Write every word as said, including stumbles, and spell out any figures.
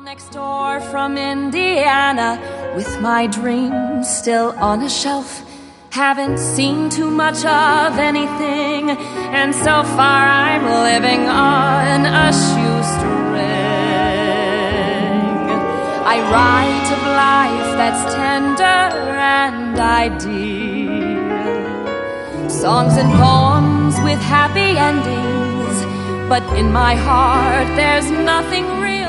Next door from Indiana, with my dreams still on a shelf. Haven't seen too much of anything, and so far I'm living on a shoestring. I write of life that's tender and ideal, songs and poems with happy endings, but in my heart there's nothing real.